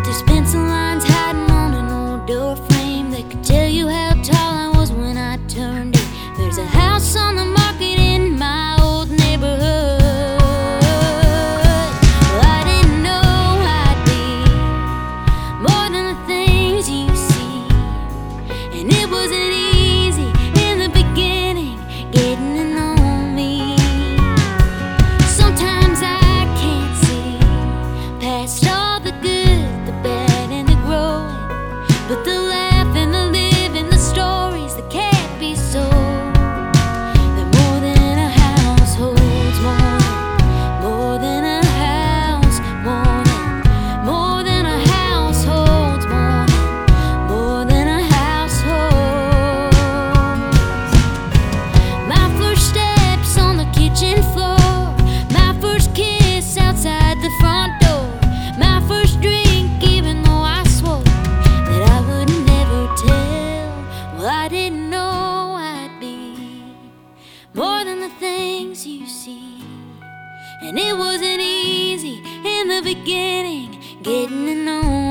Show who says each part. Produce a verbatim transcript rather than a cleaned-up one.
Speaker 1: But there's pencil lines hiding on an old door frame that could tell you how tall I was when I turned eight. There's a house on the market in my old neighborhood. Well, I didn't know I'd be more than the things you see, and it wasn't easy in the beginning getting to know me. Sometimes I can't see past all the good, the bad, and the growing, but the laugh and the living, the stories that can't be sold. They're more than a house holds, more than, more than a house, more than, more than a house holds, more than, more than a house holds. My first steps on the kitchen floor, my first kiss outside the front door, my first drink even though I swore that I would never tell. Well, I didn't know I'd be more than the things you see, and it wasn't easy in the beginning getting to know